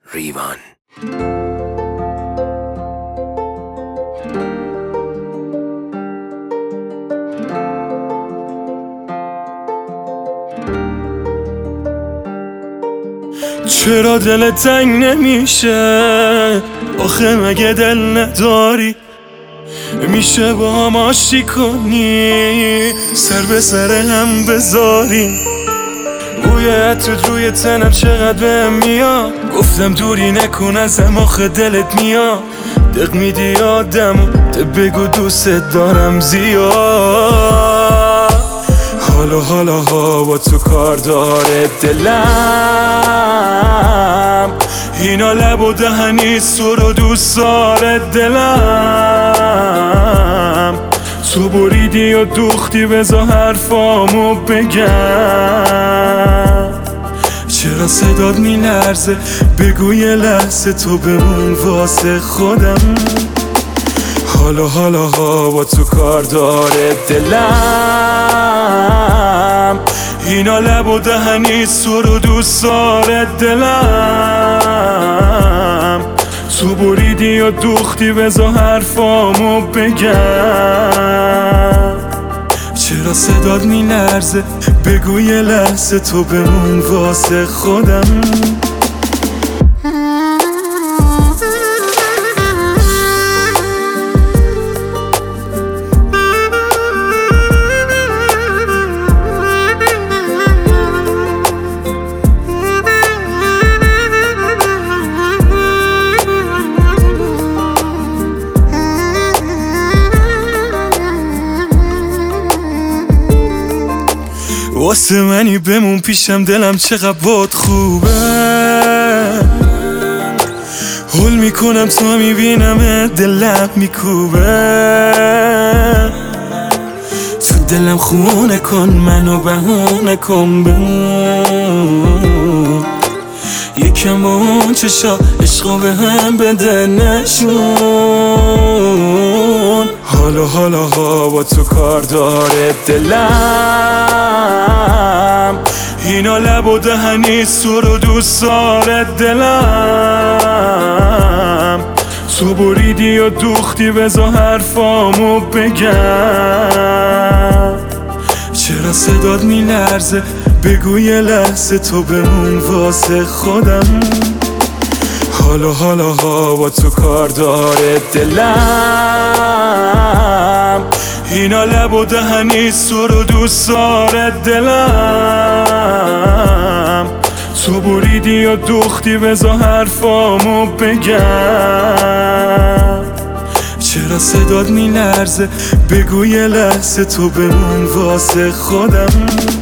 ریوان. چرا دل تنگ نمیشه؟ آخه مگه دل نداری؟ میشه با هم آشتی کنی، سر به سر هم بذاری. بوی عطرت روی تنم چقدر بهم میاد، گفتم دوری نکن ازم آخه دلت میاد. دق میدی آدمو بگو دوست دارم زیاد. حالا با تو کار داره دلم، اینا لب و دهنی سر و دوست داره دلم. تو بریدی و دوختی بذار حرفامو بگم. چرا صدات میلرزه؟ بگو یه لحظه تو بمون واسه خودم. حالا با تو کار داره دلم، اینا لب و دهنی سر و دوست داره دلم. تو بریدی و دوختی بذار حرفامو بگم. چرا صدات میلرزه؟ بگو یه لحظه تو بمون واسه خودم. واسه منی بمون پیشم، دلم چقدر باد خوبه. حل میکنم تو میبینم دلم میکوبه. تو دلم خونه کن منو بهونه کن بمون. یکم با اون چشا عشقو به هم بده نشون. حالا با تو کار داره دلم، اینا لب و دهنی سر و دوست داره دلم. تو بریدی و دوختی بذار حرفامو بگم. چرا صدات میلرزه؟ بگو یه لحظه تو بمون واسه خودم. حالا با تو کار داره دلم، اینا لب و دهنی سر و دوست داره دلم. تو بریدی و دوختی بذار حرفامو بگم. چرا صدات میلرزه؟ بگو یه لحظه تو بمون واسه خودم.